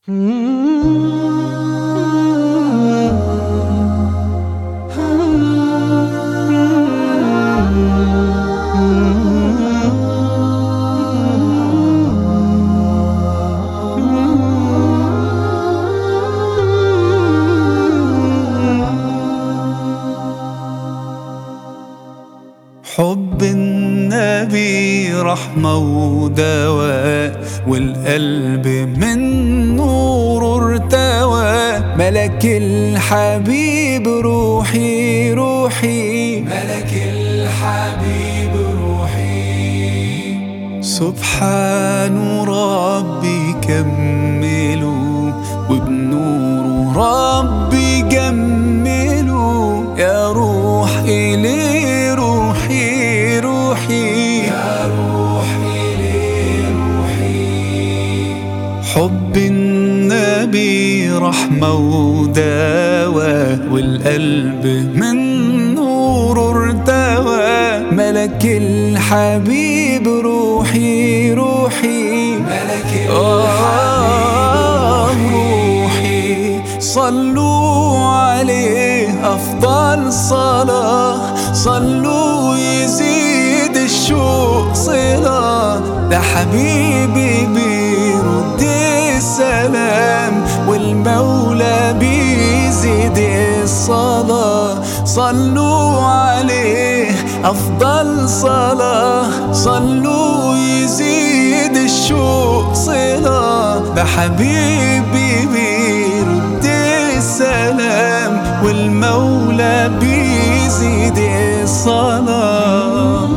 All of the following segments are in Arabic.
حب النبي رحمة ودواء، والقلب من نور ارتوى. ملك الحبيب روحي روحي، ملك الحبيب روحي. سبحان ربي كملوا، وبنور ربي جملوا. يا روح إلي روحي روحي، يا روح إلي روحي. حب النبي رحمة ودواء، والقلب من نور ارتوى. ملك الحبيب روحي روحي، ملك الحبيب روحي. صلوا عليه أفضل صلاة، صلوا يزيد الشوق صلاة. ده حبيبي بيرد السلام، والمولى بيزيد الصلاة. صلوا عليه أفضل صلاة، صلوا يزيد الشوق صلاة. ده حبيبي بيرد السلام، والمولى بيزيد الصلاة.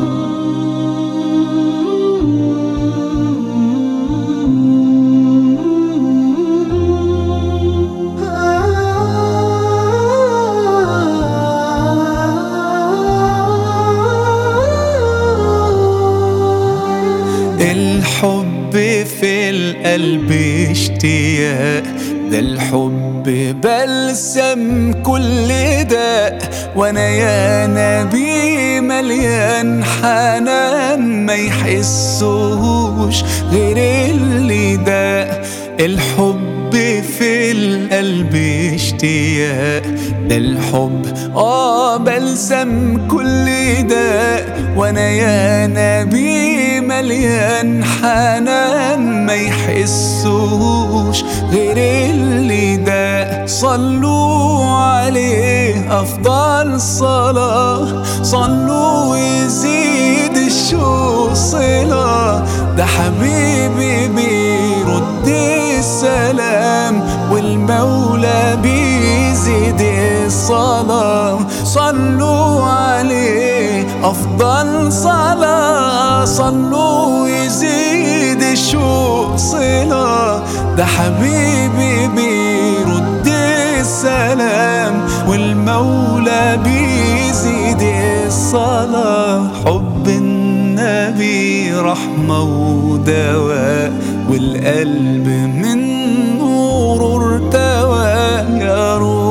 الحب في القلب اشتياق، ده الحب بلسم كل داء. وانا يا نبي مليان حنان، ما يحسوش غير اللي داء. الحب في القلب اشتياق، ده الحب بلسم كل داء. وانا يا نبي مليان حنان، ما يحسوش غير اللي داء. صلوا عليه أفضل صلاة، صلوا يزيد الشوق صلاة. ده حبيبي بيرد السلام، والمولى بيزيد الصلاة. صلوا عليه أفضل صلاة، صلوا يزيد الشوق صلاة. ده حبيبي بيرد السلام، والمولى بيزيد الصلاة. حب النبي رحمة ودواء، والقلب من نور ارتوى. يا روح